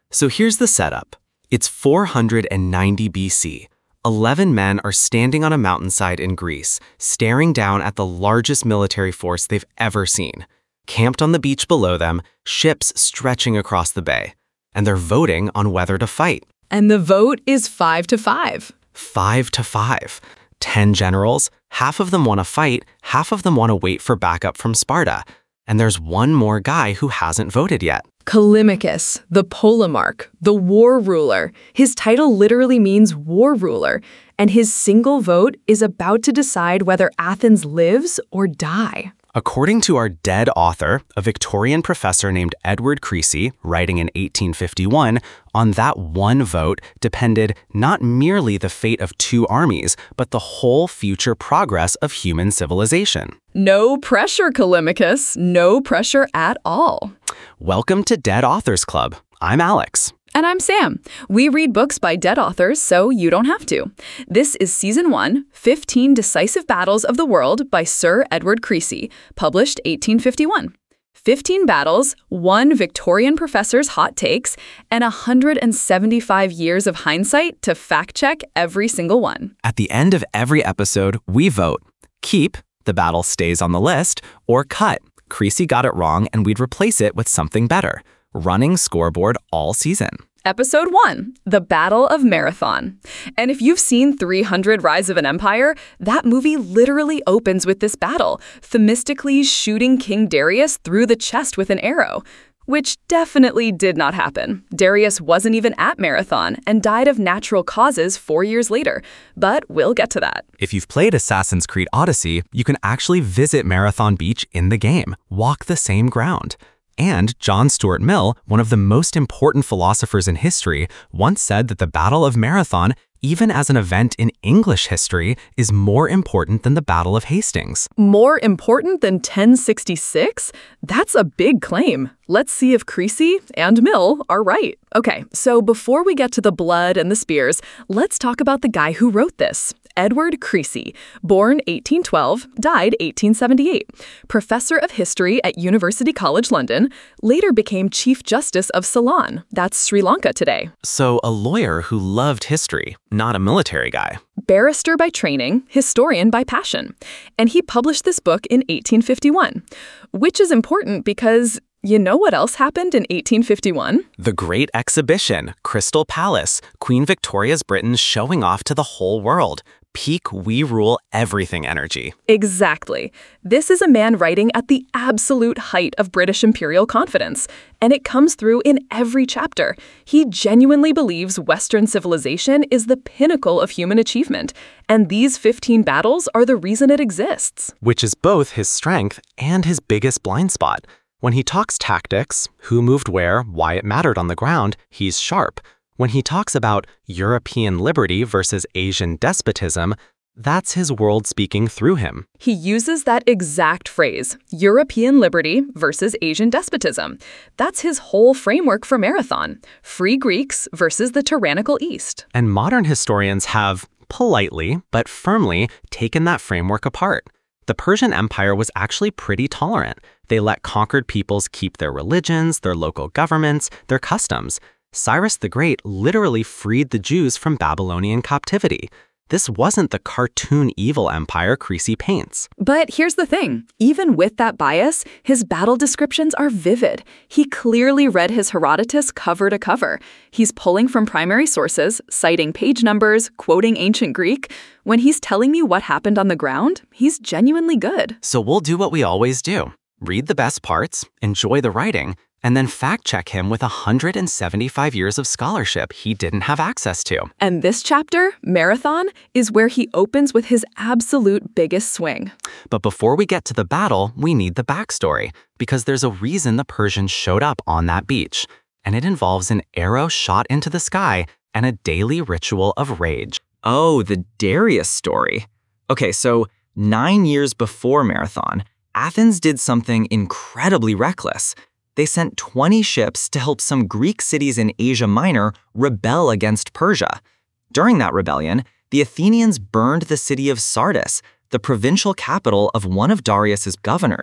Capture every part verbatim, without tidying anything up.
So here's the setup. It's four hundred ninety B C. Eleven men are standing on a mountainside in Greece, staring down at the largest military force they've ever seen. Camped on the beach below them, ships stretching across the bay. And they're voting on whether to fight. And the vote is five to five. Five to five. Ten generals, half of them want to fight, half of them want to wait for backup from Sparta. And there's one more guy who hasn't voted yet. Callimachus, the Polemarch, the war ruler. His title literally means war ruler, and his single vote is about to decide whether Athens lives or die. According to our dead author, a Victorian professor named Edward Creasy, writing in eighteen fifty-one, on that one vote depended not merely the fate of two armies, but the whole future progress of human civilization. No pressure, Callimachus. No pressure at all. Welcome to Dead Authors Club. I'm Alex. And I'm Sam. We read books by dead authors, so you don't have to. This is Season one, fifteen Decisive Battles of the World by Sir Edward Creasy, published eighteen fifty-one. fifteen battles, one Victorian professor's hot takes, and one hundred seventy-five years of hindsight to fact-check every single one. At the end of every episode, we vote. Keep, the battle stays on the list, or cut. Creasy got it wrong and we'd replace it with something better. Running scoreboard all season. Episode one, The Battle of Marathon. And if you've seen three hundred Rise of an Empire, that movie literally opens with this battle, Themistocles shooting King Darius through the chest with an arrow. Which definitely did not happen. Darius wasn't even at Marathon and died of natural causes four years later. But we'll get to that. If you've played Assassin's Creed Odyssey, you can actually visit Marathon Beach in the game, walk the same ground. And John Stuart Mill, one of the most important philosophers in history, once said that the Battle of Marathon, even as an event in English history, is more important than the Battle of Hastings. More important than ten sixty-six? That's a big claim. Let's see if Creasy and Mill are right. Okay, so before we get to the blood and the spears, let's talk about the guy who wrote this. Edward Creasy, born eighteen twelve, died eighteen seventy-eight. Professor of history at University College London, later became Chief Justice of Ceylon. That's Sri Lanka today. So a lawyer who loved history, not a military guy. Barrister by training, historian by passion. And he published this book in eighteen fifty-one, which is important because you know what else happened in eighteen fifty-one? The Great Exhibition, Crystal Palace, Queen Victoria's Britain showing off to the whole world. Peak we rule everything energy. Exactly. This is a man writing at the absolute height of British imperial confidence, and it comes through in every chapter. He genuinely believes Western civilization is the pinnacle of human achievement, and these fifteen battles are the reason it exists. Which is both his strength and his biggest blind spot. When he talks tactics, who moved where, why it mattered on the ground, he's sharp. When he talks about European liberty versus Asian despotism, that's his world speaking through him. He uses that exact phrase, European liberty versus Asian despotism. That's his whole framework for Marathon. Free Greeks versus the tyrannical East. And modern historians have, politely but firmly, taken that framework apart. The Persian Empire was actually pretty tolerant. They let conquered peoples keep their religions, their local governments, their customs. Cyrus the Great literally freed the Jews from Babylonian captivity. This wasn't the cartoon evil empire Creasy paints. But here's the thing. Even with that bias, his battle descriptions are vivid. He clearly read his Herodotus cover to cover. He's pulling from primary sources, citing page numbers, quoting ancient Greek. When he's telling me what happened on the ground, he's genuinely good. So we'll do what we always do. Read the best parts, enjoy the writing, and then fact-check him with one hundred seventy-five years of scholarship he didn't have access to. And this chapter, Marathon, is where he opens with his absolute biggest swing. But before we get to the battle, we need the backstory, because there's a reason the Persians showed up on that beach, and it involves an arrow shot into the sky and a daily ritual of rage. Oh, the Darius story. Okay, so nine years before Marathon, Athens did something incredibly reckless. They sent twenty ships to help some Greek cities in Asia Minor rebel against Persia. During that rebellion, the Athenians burned the city of Sardis, the provincial capital of one of Darius's governors.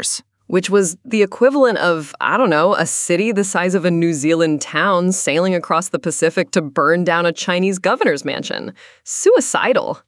which was the equivalent of, I don't know, a city the size of a New Zealand town sailing across the Pacific to burn down a Chinese governor's mansion. Suicidal.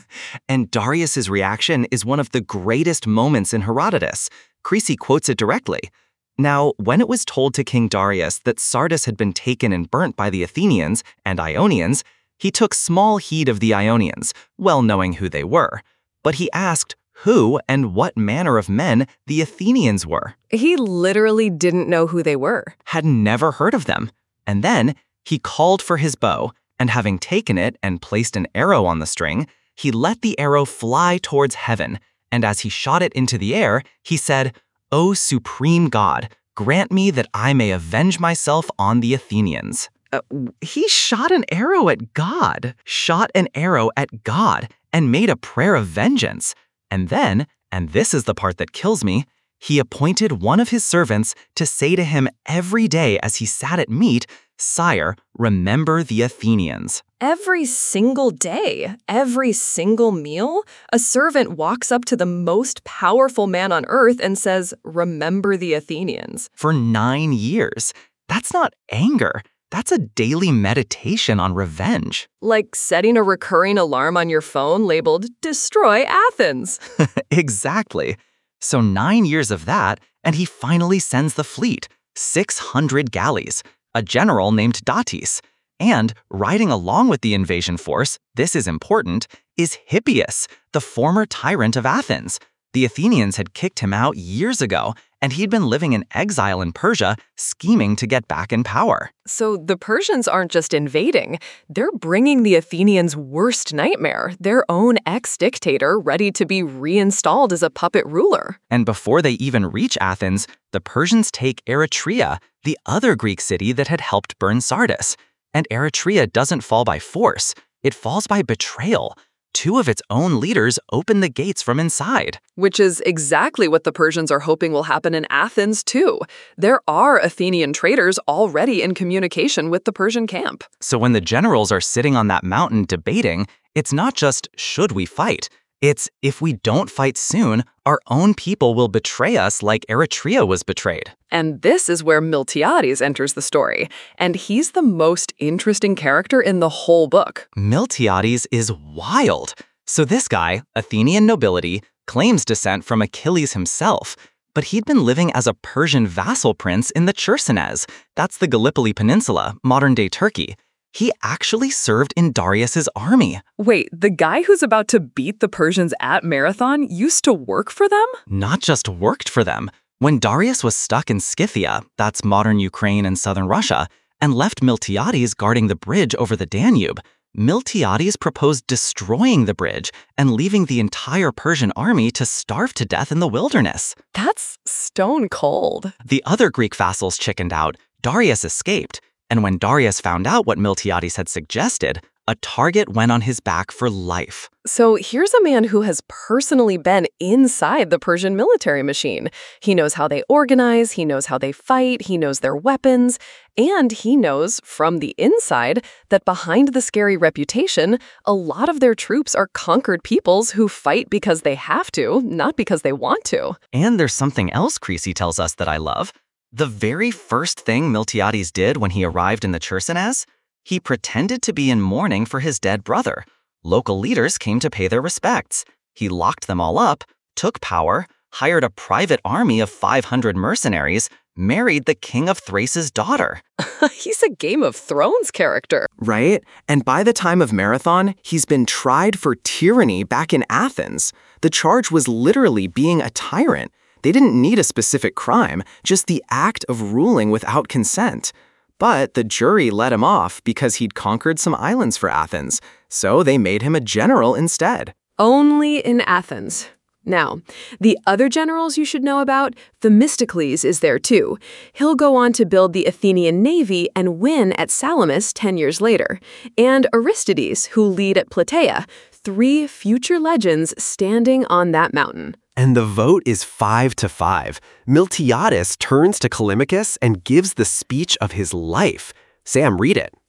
And Darius's reaction is one of the greatest moments in Herodotus. Creasy quotes it directly. Now, when it was told to King Darius that Sardis had been taken and burnt by the Athenians and Ionians, he took small heed of the Ionians, well knowing who they were. But he asked who and what manner of men the Athenians were. He literally didn't know who they were. Had never heard of them. And then he called for his bow, and having taken it and placed an arrow on the string, he let the arrow fly towards heaven, and as he shot it into the air, he said, "O supreme God, grant me that I may avenge myself on the Athenians." Uh, he shot an arrow at God, shot an arrow at God, and made a prayer of vengeance. And then, and this is the part that kills me, he appointed one of his servants to say to him every day as he sat at meat, "Sire, remember the Athenians." Every single day, every single meal, a servant walks up to the most powerful man on earth and says, "Remember the Athenians." For nine years. That's not anger. That's a daily meditation on revenge. Like setting a recurring alarm on your phone labeled, "Destroy Athens." Exactly. So nine years of that, and he finally sends the fleet, six hundred galleys, a general named Datis. And riding along with the invasion force, this is important, is Hippias, the former tyrant of Athens. The Athenians had kicked him out years ago, and he'd been living in exile in Persia, scheming to get back in power. So the Persians aren't just invading, they're bringing the Athenians' worst nightmare, their own ex-dictator ready to be reinstalled as a puppet ruler. And before they even reach Athens, the Persians take Eretria, the other Greek city that had helped burn Sardis. And Eretria doesn't fall by force, it falls by betrayal. Two of its own leaders open the gates from inside. Which is exactly what the Persians are hoping will happen in Athens, too. There are Athenian traders already in communication with the Persian camp. So when the generals are sitting on that mountain debating, it's not just, should we fight? It's, if we don't fight soon, our own people will betray us like Eretria was betrayed. And this is where Miltiades enters the story. And he's the most interesting character in the whole book. Miltiades is wild. So this guy, Athenian nobility, claims descent from Achilles himself. But he'd been living as a Persian vassal prince in the Chersonese. That's the Gallipoli Peninsula, modern-day Turkey. He actually served in Darius's army. Wait, the guy who's about to beat the Persians at Marathon used to work for them? Not just worked for them. When Darius was stuck in Scythia, that's modern Ukraine and southern Russia, and left Miltiades guarding the bridge over the Danube, Miltiades proposed destroying the bridge and leaving the entire Persian army to starve to death in the wilderness. That's stone cold. The other Greek vassals chickened out. Darius escaped. And when Darius found out what Miltiades had suggested, a target went on his back for life. So here's a man who has personally been inside the Persian military machine. He knows how they organize, he knows how they fight, he knows their weapons, and he knows from the inside that behind the scary reputation, a lot of their troops are conquered peoples who fight because they have to, not because they want to. And there's something else Creasy tells us that I love. The very first thing Miltiades did when he arrived in the Chersonese, he pretended to be in mourning for his dead brother. Local leaders came to pay their respects. He locked them all up, took power, hired a private army of five hundred mercenaries, married the king of Thrace's daughter. He's a Game of Thrones character. Right? And by the time of Marathon, he's been tried for tyranny back in Athens. The charge was literally being a tyrant. They didn't need a specific crime, just the act of ruling without consent. But the jury let him off because he'd conquered some islands for Athens, so they made him a general instead. Only in Athens. Now, the other generals you should know about, Themistocles is there too. He'll go on to build the Athenian navy and win at Salamis ten years later. And Aristides, who'll lead at Plataea, three future legends standing on that mountain. And the vote is five to five. Miltiades turns to Callimachus and gives the speech of his life. Sam, read it.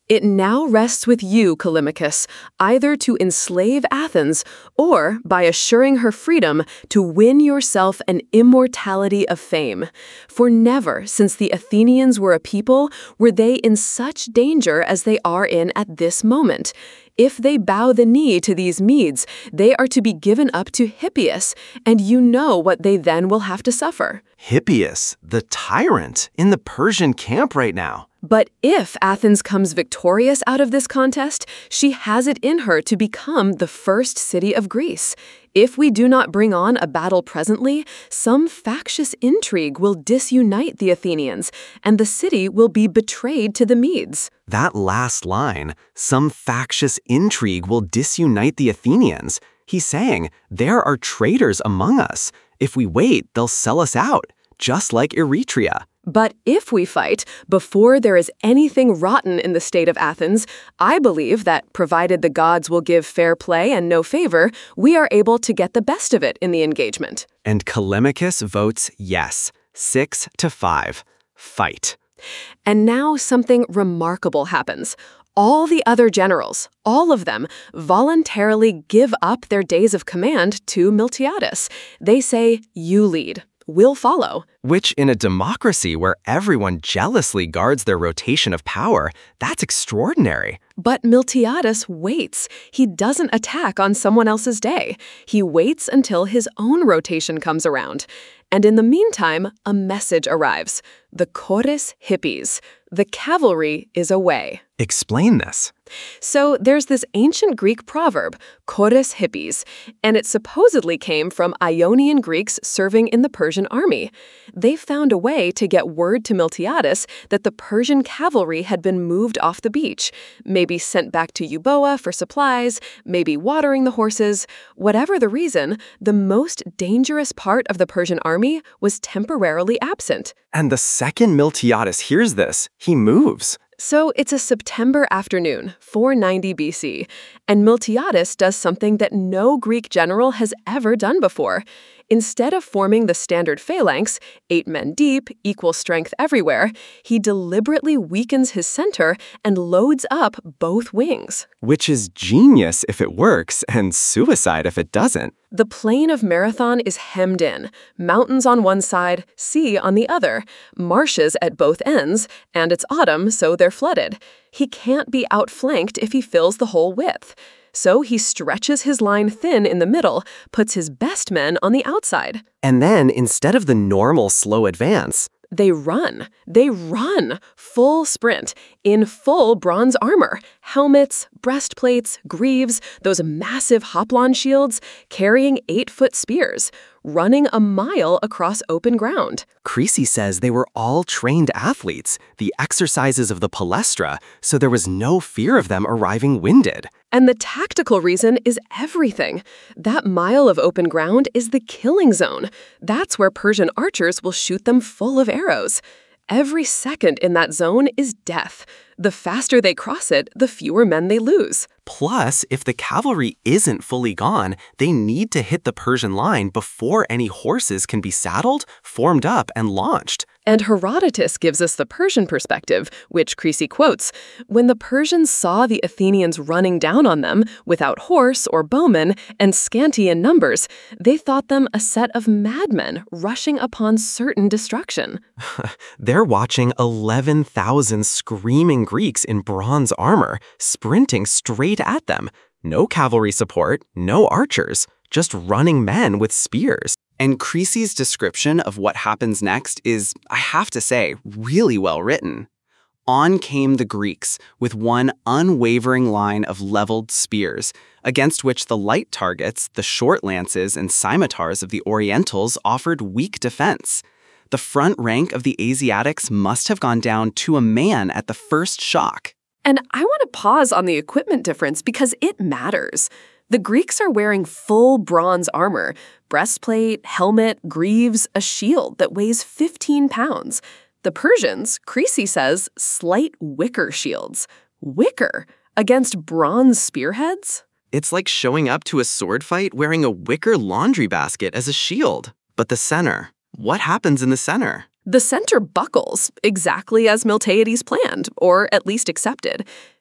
It now rests with you, Callimachus, either to enslave Athens or, by assuring her freedom, to win yourself an immortality of fame. For never, since the Athenians were a people, were they in such danger as they are in at this moment. If they bow the knee to these Medes, they are to be given up to Hippias, and you know what they then will have to suffer. Hippias, the tyrant, in the Persian camp right now. But if Athens comes victorious out of this contest, she has it in her to become the first city of Greece. If we do not bring on a battle presently, some factious intrigue will disunite the Athenians, and the city will be betrayed to the Medes. That last line, some factious intrigue will disunite the Athenians. He's saying, there are traitors among us. If we wait, they'll sell us out, just like Eretria. But if we fight, before there is anything rotten in the state of Athens, I believe that, provided the gods will give fair play and no favor, we are able to get the best of it in the engagement. And Callimachus votes yes, six to five. Fight. And now something remarkable happens. All the other generals, all of them, voluntarily give up their days of command to Miltiades. They say, you lead. We'll follow. Which, in a democracy where everyone jealously guards their rotation of power, that's extraordinary. But Miltiades waits. He doesn't attack on someone else's day. He waits until his own rotation comes around. And in the meantime, a message arrives. The chorus hippies. The cavalry is away. Explain this. So there's this ancient Greek proverb, chorus hippies, and it supposedly came from Ionian Greeks serving in the Persian army. They found a way to get word to Miltiades that the Persian cavalry had been moved off the beach, maybe sent back to Euboea for supplies, maybe watering the horses. Whatever the reason, the most dangerous part of the Persian army was temporarily absent. And the second Miltiades hears this, he moves. So it's a September afternoon, four ninety B C, and Miltiades does something that no Greek general has ever done before. Instead of forming the standard phalanx, eight men deep, equal strength everywhere, he deliberately weakens his center and loads up both wings. Which is genius if it works, and suicide if it doesn't. The plain of Marathon is hemmed in, mountains on one side, sea on the other, marshes at both ends, and it's autumn, so they're flooded. He can't be outflanked if he fills the whole width. So he stretches his line thin in the middle, puts his best men on the outside. And then, instead of the normal slow advance, They run. They run. Full sprint. In full bronze armor. Helmets, breastplates, greaves, those massive hoplon shields, carrying eight-foot spears. Running a mile across open ground. Creasy says they were all trained athletes, the exercises of the palestra, so there was no fear of them arriving winded. And the tactical reason is everything. That mile of open ground is the killing zone. That's where Persian archers will shoot them full of arrows. Every second in that zone is death. The faster they cross it, the fewer men they lose. Plus, if the cavalry isn't fully gone, they need to hit the Persian line before any horses can be saddled, formed up, and launched. And Herodotus gives us the Persian perspective, which Creasy quotes. When the Persians saw the Athenians running down on them, without horse or bowmen, and scanty in numbers, they thought them a set of madmen rushing upon certain destruction. They're watching eleven thousand screaming Greeks in bronze armor, sprinting straight at them. No cavalry support, no archers, just running men with spears. And Creasy's description of what happens next is, I have to say, really well written. On came the Greeks with one unwavering line of leveled spears, against which the light targets, the short lances and scimitars of the Orientals offered weak defense. The front rank of the Asiatics must have gone down to a man at the first shock. And I want to pause on the equipment difference because it matters. The Greeks are wearing full bronze armor, breastplate, helmet, greaves, a shield that weighs fifteen pounds. The Persians, Creasy says, slight wicker shields. Wicker against bronze spearheads? It's like showing up to a sword fight wearing a wicker laundry basket as a shield. But the center, what happens in the center? The center buckles, exactly as Miltiades planned, or at least accepted.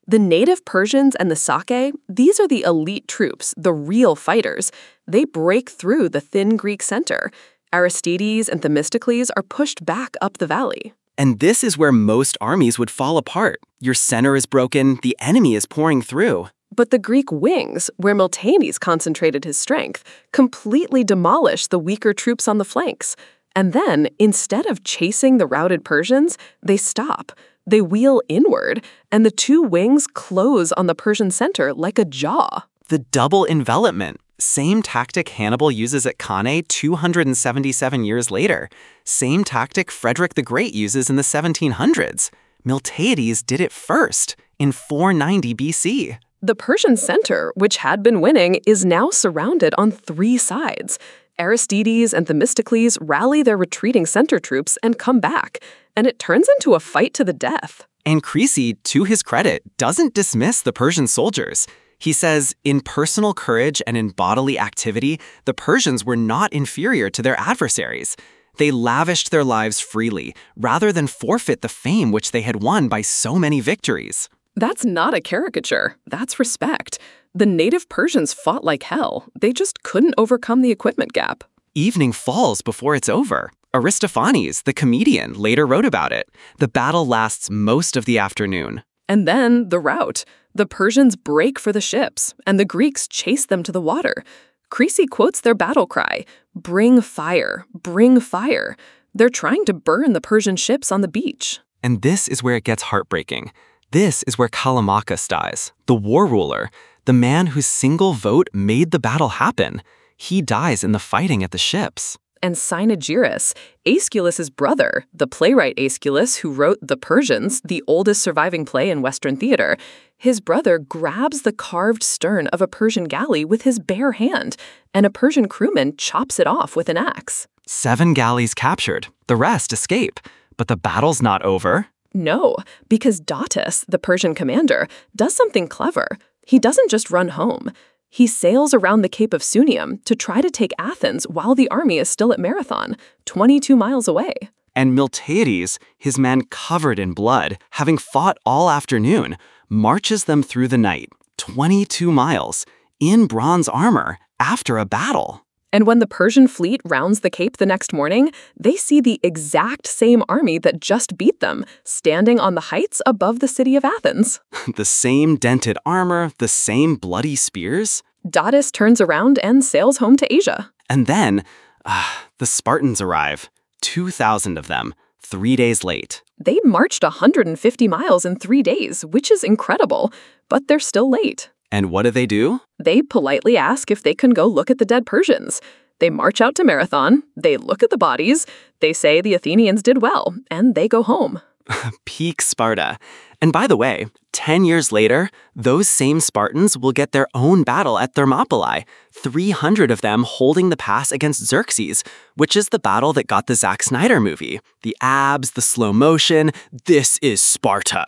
The native Persians and the Sake, these are the elite troops, the real fighters. They break through the thin Greek center. Aristides and Themistocles are pushed back up the valley. And this is where most armies would fall apart. Your center is broken, the enemy is pouring through. But the Greek wings, where Miltiades concentrated his strength, completely demolish the weaker troops on the flanks. And then, instead of chasing the routed Persians, they stop. They wheel inward, and the two wings close on the Persian center like a jaw. The double envelopment. Same tactic Hannibal uses at Cannae two hundred seventy-seven years later. Same tactic Frederick the Great uses in the seventeen hundreds. Miltiades did it first, in four ninety B C. The Persian center, which had been winning, is now surrounded on three sides. Aristides and Themistocles rally their retreating center troops and come back, and it turns into a fight to the death. And Creasy, to his credit, doesn't dismiss the Persian soldiers. He says, in personal courage and in bodily activity, the Persians were not inferior to their adversaries. They lavished their lives freely, rather than forfeit the fame which they had won by so many victories. That's not a caricature. That's respect. The native Persians fought like hell. They just couldn't overcome the equipment gap. Evening falls before it's over. Aristophanes, the comedian, later wrote about it. The battle lasts most of the afternoon. And then the rout. The Persians break for the ships, and the Greeks chase them to the water. Creasy quotes their battle cry, "Bring fire, bring fire." They're trying to burn the Persian ships on the beach. And this is where it gets heartbreaking. This is where Callimachus dies, the war ruler, the man whose single vote made the battle happen. He dies in the fighting at the ships. And Cynaegirus, Aeschylus's brother, the playwright Aeschylus who wrote The Persians, the oldest surviving play in Western theater, his brother grabs the carved stern of a Persian galley with his bare hand, and a Persian crewman chops it off with an axe. Seven galleys captured. The rest escape. But the battle's not over. No, because Datis, the Persian commander, does something clever. He doesn't just run home. He sails around the Cape of Sunium to try to take Athens while the army is still at Marathon, twenty-two miles away. And Miltiades, his man covered in blood, having fought all afternoon, marches them through the night, twenty-two miles, in bronze armor, after a battle. And when the Persian fleet rounds the Cape the next morning, they see the exact same army that just beat them, standing on the heights above the city of Athens. The same dented armor, the same bloody spears. Datis turns around and sails home to Asia. And then, uh, the Spartans arrive. two thousand of them, three days late. They'd marched one hundred fifty miles in three days, which is incredible, but they're still late. And what do they do? They politely ask if they can go look at the dead Persians. They march out to Marathon, they look at the bodies, they say the Athenians did well, and they go home. Peak Sparta. And by the way, ten years later, those same Spartans will get their own battle at Thermopylae, three hundred of them holding the pass against Xerxes, which is the battle that got the Zack Snyder movie. The abs, the slow motion, this is Sparta.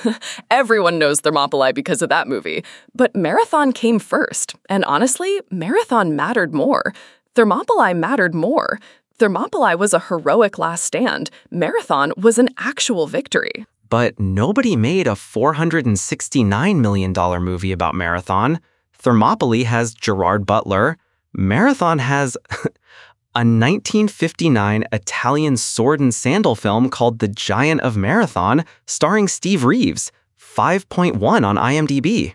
Everyone knows Thermopylae because of that movie. But Marathon came first, and honestly, Marathon mattered more. Thermopylae mattered more. Thermopylae was a heroic last stand. Marathon was an actual victory. But nobody made a four hundred sixty-nine million dollars movie about Marathon. Thermopylae has Gerard Butler. Marathon has a nineteen fifty-nine Italian sword and sandal film called The Giant of Marathon, starring Steve Reeves, five point one on I M D B.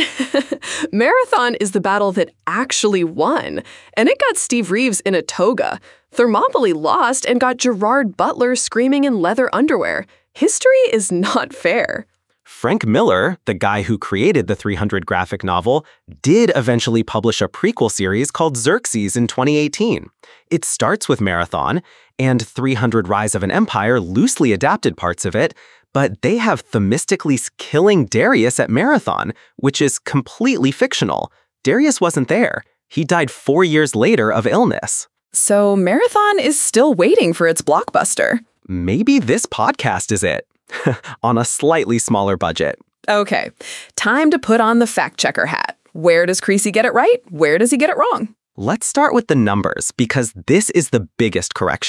Marathon is the battle that actually won, and it got Steve Reeves in a toga. Thermopylae lost and got Gerard Butler screaming in leather underwear. History is not fair. Frank Miller, the guy who created the three hundred graphic novel, did eventually publish a prequel series called Xerxes in twenty eighteen. It starts with Marathon, and three hundred Rise of an Empire loosely adapted parts of it, but they have Themistocles killing Darius at Marathon, which is completely fictional. Darius wasn't there. He died four years later of illness. So Marathon is still waiting for its blockbuster. Maybe this podcast is it. On a slightly smaller budget. Okay, time to put on the fact-checker hat. Where does Creasy get it right? Where does he get it wrong? Let's start with the numbers, because this is the biggest correction.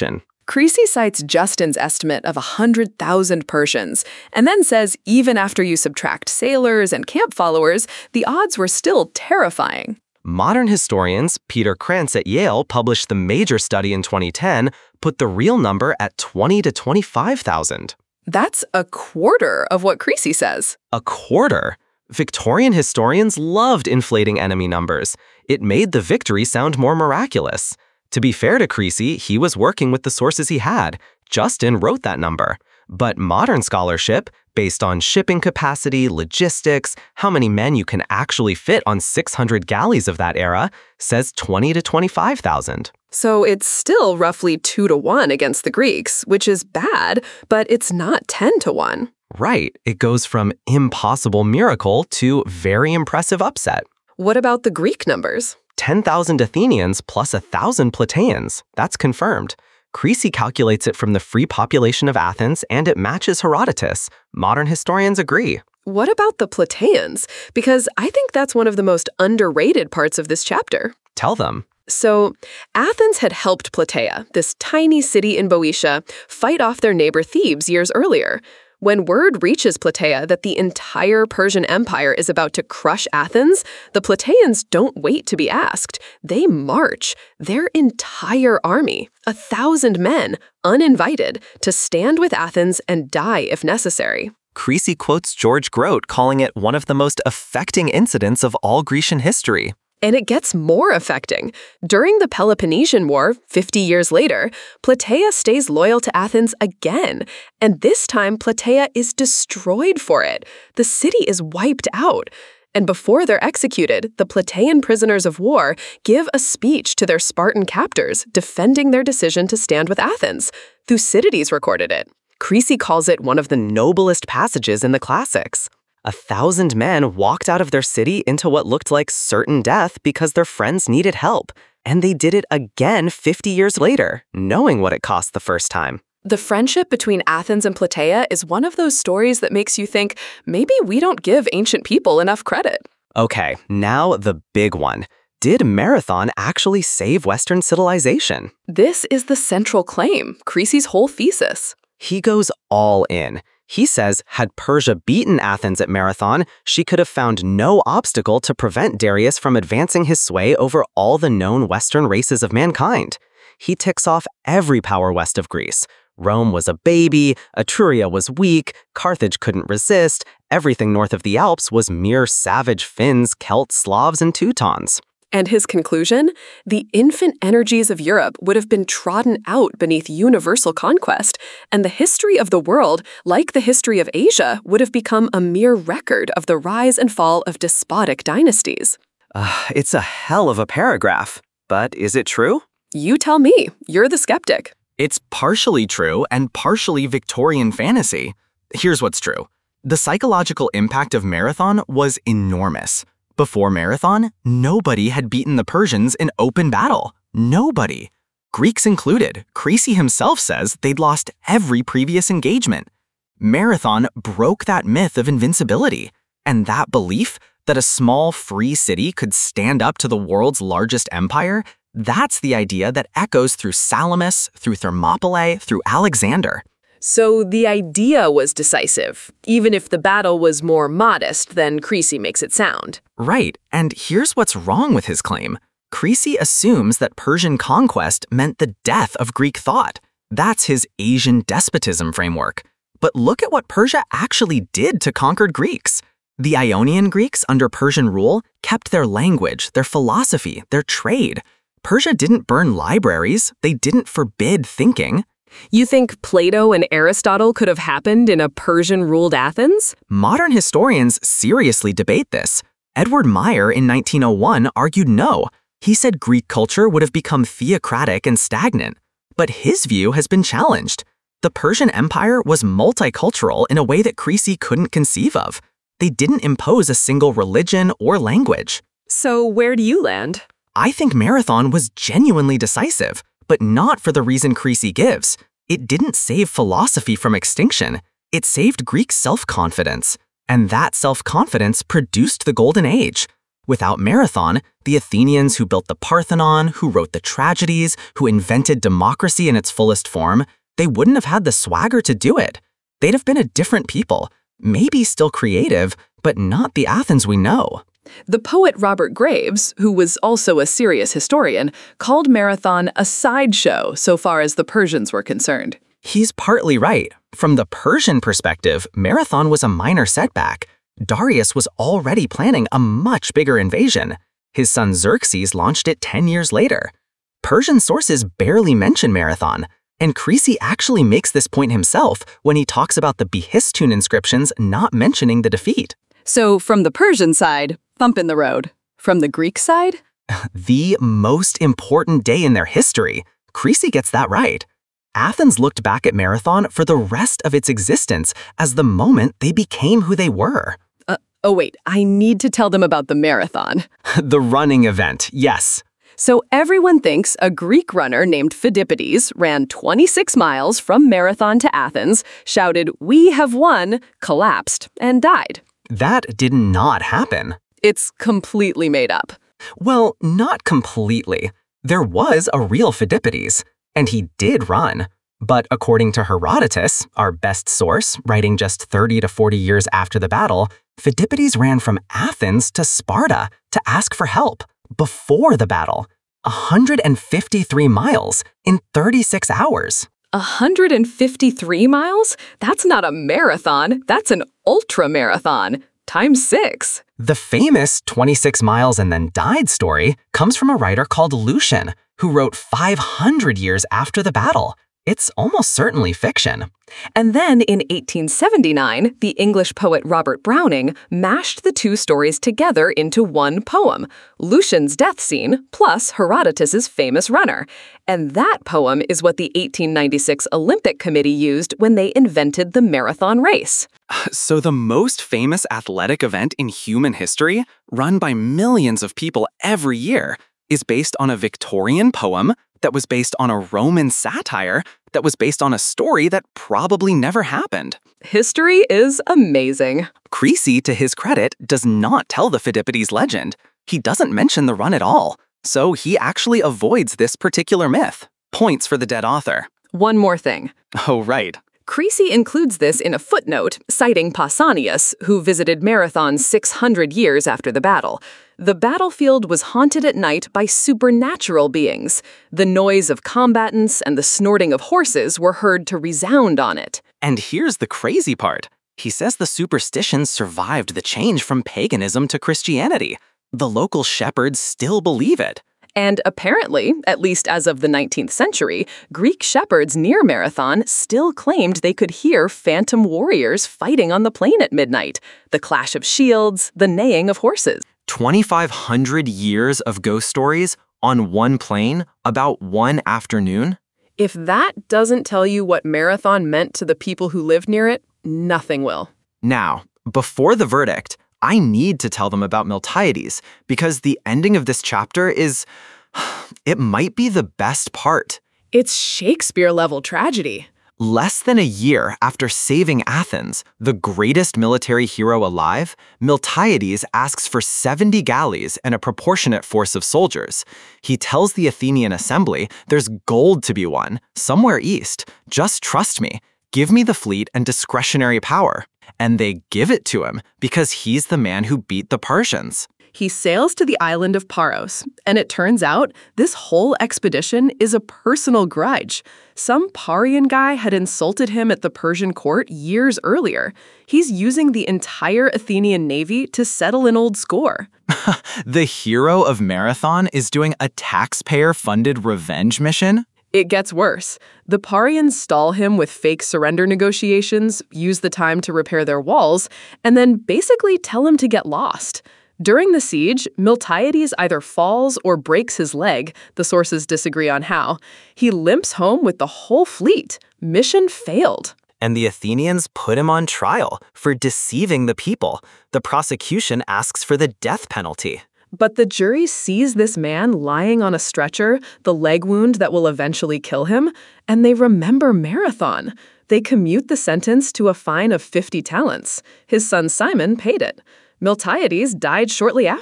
Creasy cites Justin's estimate of one hundred thousand Persians, and then says even after you subtract sailors and camp followers, the odds were still terrifying. Modern historians, Peter Krantz at Yale published the major study in twenty ten, put the real number at twenty to twenty-five thousand. That's a quarter of what Creasy says. A quarter? Victorian historians loved inflating enemy numbers. It made the victory sound more miraculous. To be fair to Creasy, he was working with the sources he had. Justin wrote that number. But modern scholarship, based on shipping capacity, logistics, how many men you can actually fit on six hundred galleys of that era, says twenty to twenty-five thousand. So it's still roughly two to one against the Greeks, which is bad, but it's not ten to one. Right. It goes from impossible miracle to very impressive upset. What about the Greek numbers? ten thousand Athenians plus one thousand Plataeans. That's confirmed. Creasy calculates it from the free population of Athens, and it matches Herodotus. Modern historians agree. What about the Plataeans? Because I think that's one of the most underrated parts of this chapter. Tell them. So, Athens had helped Plataea, this tiny city in Boeotia, fight off their neighbor Thebes years earlier. When word reaches Plataea that the entire Persian Empire is about to crush Athens, the Plataeans don't wait to be asked. They march, their entire army, a thousand men, uninvited, to stand with Athens and die if necessary. Creasy quotes George Grote, calling it one of the most affecting incidents of all Grecian history. And it gets more affecting. During the Peloponnesian War, fifty years later, Plataea stays loyal to Athens again. And this time, Plataea is destroyed for it. The city is wiped out. And before they're executed, the Plataean prisoners of war give a speech to their Spartan captors, defending their decision to stand with Athens. Thucydides recorded it. Creasy calls it one of the noblest passages in the classics. A thousand men walked out of their city into what looked like certain death because their friends needed help. And they did it again fifty years later, knowing what it cost the first time. The friendship between Athens and Plataea is one of those stories that makes you think maybe we don't give ancient people enough credit. Okay, now the big one. Did Marathon actually save Western civilization? This is the central claim, Creasy's whole thesis. He goes all in. He says, had Persia beaten Athens at Marathon, she could have found no obstacle to prevent Darius from advancing his sway over all the known Western races of mankind. He ticks off every power west of Greece. Rome was a baby, Etruria was weak, Carthage couldn't resist, everything north of the Alps was mere savage Finns, Celts, Slavs, and Teutons. And his conclusion? The infant energies of Europe would have been trodden out beneath universal conquest, and the history of the world, like the history of Asia, would have become a mere record of the rise and fall of despotic dynasties. Uh, it's a hell of a paragraph. But is it true? You tell me. You're the skeptic. It's partially true and partially Victorian fantasy. Here's what's true. The psychological impact of Marathon was enormous. Before Marathon, nobody had beaten the Persians in open battle. Nobody. Greeks included. Creasy himself says they'd lost every previous engagement. Marathon broke that myth of invincibility, and that belief that a small free city could stand up to the world's largest empire, that's the idea that echoes through Salamis, through Thermopylae, through Alexander. So the idea was decisive, even if the battle was more modest than Creasy makes it sound. Right, and here's what's wrong with his claim. Creasy assumes that Persian conquest meant the death of Greek thought. That's his Asian despotism framework. But look at what Persia actually did to conquered Greeks. The Ionian Greeks under Persian rule kept their language, their philosophy, their trade. Persia didn't burn libraries, they didn't forbid thinking. You think Plato and Aristotle could have happened in a Persian-ruled Athens? Modern historians seriously debate this. Edward Meyer in nineteen oh one argued no. He said Greek culture would have become theocratic and stagnant. But his view has been challenged. The Persian Empire was multicultural in a way that Creasy couldn't conceive of. They didn't impose a single religion or language. So where do you land? I think Marathon was genuinely decisive, but not for the reason Creasy gives. It didn't save philosophy from extinction. It saved Greek self-confidence. And that self-confidence produced the Golden Age. Without Marathon, the Athenians who built the Parthenon, who wrote the tragedies, who invented democracy in its fullest form, they wouldn't have had the swagger to do it. They'd have been a different people, maybe still creative, but not the Athens we know. The poet Robert Graves, who was also a serious historian, called Marathon a sideshow so far as the Persians were concerned. He's partly right. From the Persian perspective, Marathon was a minor setback. Darius was already planning a much bigger invasion. His son Xerxes launched it ten years later. Persian sources barely mention Marathon, and Creasy actually makes this point himself when he talks about the Behistun inscriptions not mentioning the defeat. So from the Persian side, thump in the road. From the Greek side? The most important day in their history. Creasy gets that right. Athens looked back at Marathon for the rest of its existence as the moment they became who they were. Uh, oh wait, I need to tell them about the marathon. The running event, yes. So everyone thinks a Greek runner named Phidippides ran twenty-six miles from Marathon to Athens, shouted, "We have won," collapsed, and died. That did not happen. It's completely made up. Well, not completely. There was a real Phidippides, and he did run. But according to Herodotus, our best source, writing just thirty to forty years after the battle, Phidippides ran from Athens to Sparta to ask for help before the battle. one hundred fifty-three miles in thirty-six hours. one hundred fifty-three miles? That's not a marathon, that's an ultra-marathon. Times six. The famous twenty-six miles and then died story comes from a writer called Lucian, who wrote five hundred years after the battle. It's almost certainly fiction. And then in eighteen seventy-nine, the English poet Robert Browning mashed the two stories together into one poem, Lucian's death scene plus Herodotus's famous runner. And that poem is what the eighteen ninety-six Olympic Committee used when they invented the marathon race. So the most famous athletic event in human history, run by millions of people every year, is based on a Victorian poem that was based on a Roman satire that was based on a story that probably never happened. History is amazing. Creasy, to his credit, does not tell the Phidippides legend. He doesn't mention the run at all, so he actually avoids this particular myth. Points for the dead author. One more thing. Oh, right. Creasy includes this in a footnote, citing Pausanias, who visited Marathon six hundred years after the battle. The battlefield was haunted at night by supernatural beings. The noise of combatants and the snorting of horses were heard to resound on it. And here's the crazy part. He says the superstitions survived the change from paganism to Christianity. The local shepherds still believe it. And apparently, at least as of the nineteenth century, Greek shepherds near Marathon still claimed they could hear phantom warriors fighting on the plain at midnight, the clash of shields, the neighing of horses. twenty-five hundred years of ghost stories on one plain about one afternoon? If that doesn't tell you what Marathon meant to the people who lived near it, nothing will. Now, before the verdict, I need to tell them about Miltiades, because the ending of this chapter is, it might be the best part. It's Shakespeare-level tragedy. Less than a year after saving Athens, the greatest military hero alive, Miltiades asks for seventy galleys and a proportionate force of soldiers. He tells the Athenian assembly there's gold to be won, somewhere east. Just trust me. Give me the fleet and discretionary power. And they give it to him because he's the man who beat the Persians. He sails to the island of Paros, and it turns out this whole expedition is a personal grudge. Some Parian guy had insulted him at the Persian court years earlier. He's using the entire Athenian navy to settle an old score. The hero of Marathon is doing a taxpayer-funded revenge mission? It gets worse. The Parians stall him with fake surrender negotiations, use the time to repair their walls, and then basically tell him to get lost. During the siege, Miltiades either falls or breaks his leg. The sources disagree on how. He limps home with the whole fleet. Mission failed. And the Athenians put him on trial for deceiving the people. The prosecution asks for the death penalty. But the jury sees this man lying on a stretcher, the leg wound that will eventually kill him, and they remember Marathon. They commute the sentence to a fine of fifty talents. His son Simon paid it. Miltiades died shortly after.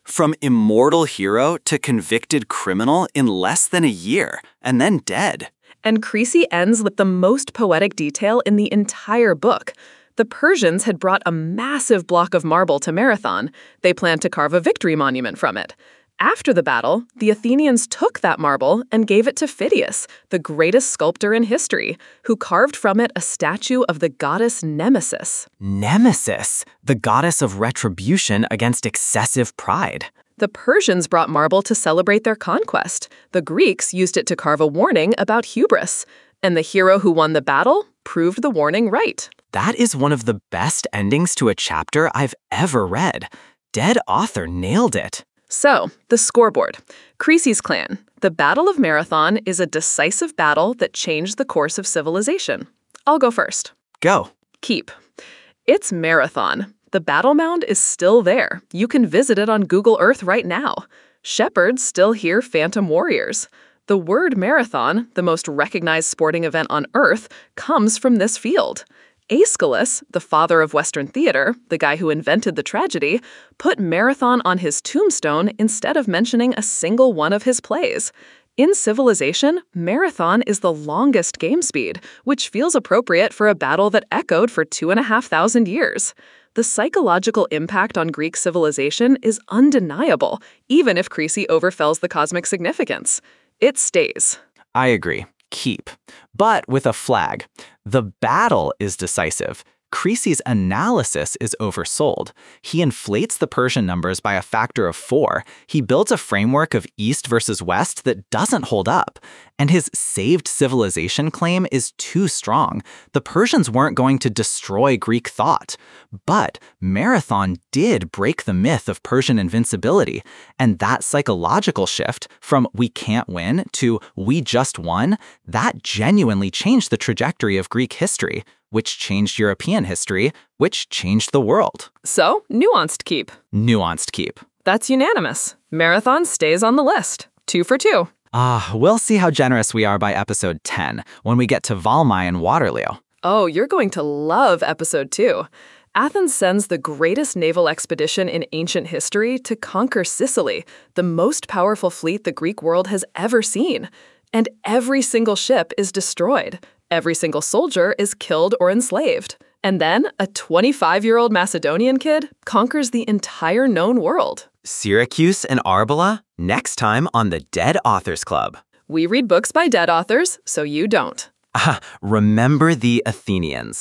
From immortal hero to convicted criminal in less than a year, and then dead. And Creasy ends with the most poetic detail in the entire book. The Persians had brought a massive block of marble to Marathon. They planned to carve a victory monument from it. After the battle, the Athenians took that marble and gave it to Phidias, the greatest sculptor in history, who carved from it a statue of the goddess Nemesis. Nemesis, the goddess of retribution against excessive pride. The Persians brought marble to celebrate their conquest. The Greeks used it to carve a warning about hubris. And the hero who won the battle proved the warning right. That is one of the best endings to a chapter I've ever read. Dead author nailed it. So, the scoreboard. Creasy's clan. The Battle of Marathon is a decisive battle that changed the course of civilization. I'll go first. Go. Keep. It's Marathon. The battle mound is still there. You can visit it on Google Earth right now. Shepherds still hear phantom warriors. The word marathon, the most recognized sporting event on Earth, comes from this field. Aeschylus, the father of Western theater, the guy who invented the tragedy, put marathon on his tombstone instead of mentioning a single one of his plays. In Civilization, marathon is the longest game speed, which feels appropriate for a battle that echoed for two and a half thousand years. The psychological impact on Greek civilization is undeniable, even if Creasy overfells the cosmic significance. It stays. I agree. Keep. But with a flag. The battle is decisive. Creasy's analysis is oversold. He inflates the Persian numbers by a factor of four. He builds a framework of East versus West that doesn't hold up. And his saved civilization claim is too strong. The Persians weren't going to destroy Greek thought. But Marathon did break the myth of Persian invincibility. And that psychological shift from we can't win to we just won, that genuinely changed the trajectory of Greek history, which changed European history, which changed the world. So, nuanced keep. Nuanced keep. That's unanimous. Marathon stays on the list. Two for two. Ah, we'll see how generous we are by episode ten, when we get to Valmy and Waterloo. Oh, you're going to love episode two. Athens sends the greatest naval expedition in ancient history to conquer Sicily, the most powerful fleet the Greek world has ever seen. And every single ship is destroyed. Every single soldier is killed or enslaved. And then a twenty-five-year-old Macedonian kid conquers the entire known world. Syracuse and Arbela, next time on the Dead Authors Club. We read books by dead authors, so you don't. Ah, remember the Athenians.